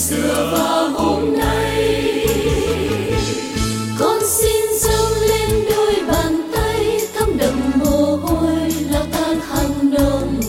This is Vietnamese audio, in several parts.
xưa và hôm nay. Con xin dâng lên đôi bàn tay thấm đẫm mồ hôi lao tan hàng đông,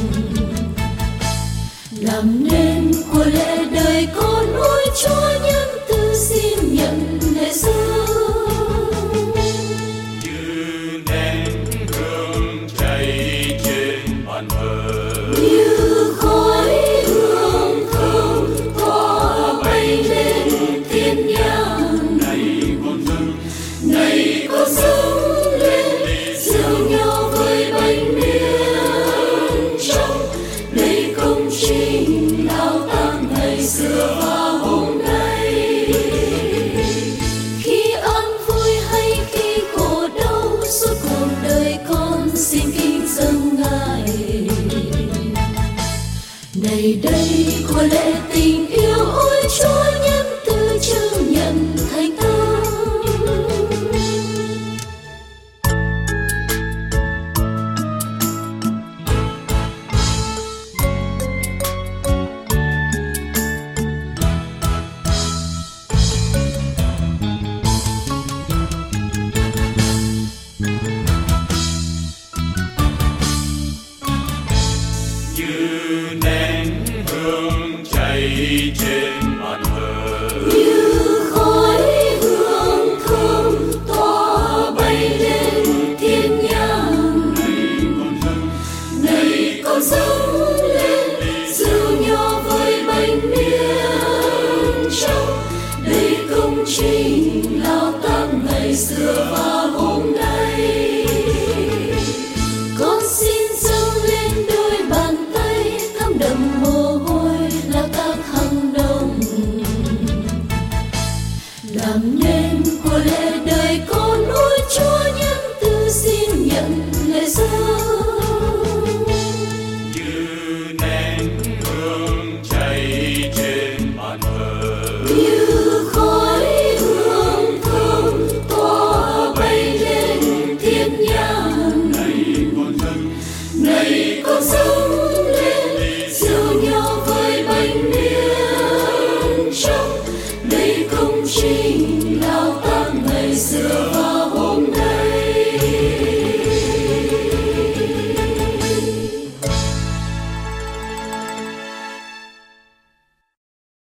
làm nên của lễ đời con. Ôi Chúa nhân từ xin nhận lễ dâng như nén hương cháy trên bàn thờ, như khói hương thơm tỏa bay lên thiên nhang. Này con dâng lên rượu nho với bánh miên trong đầy công trình lao tác ngày xưa và hôm nay. Khi an vui hay khi khổ đau, suốt cuộc đời con xin kính dâng Ngài. Này đây của lễ tình yêu, ôi Chúa nhân từ chứng nhận thành tâm. như nén hương cháy trên bàn thờ, Như khói hương thơm tỏa bay lên thiên nhang. Này con dâng lên rượu nho với bánh miên trong đầy công trình lao tác ngày xưa và hôm nay. Con xin dâng lên đôi bàn tay thấm đẫm mồ hôi lao tác hàng đông, làm nên của lễ đời con. Ôi Chúa nhân từ xin nhận lễ dâng như nén hương cháy trên bàn thờ, như khói hương thơm tỏa bay lên thiên nhang. Này con dâng lên rượu nho với bánh miên trong đầy công trình lao tác ngày xưa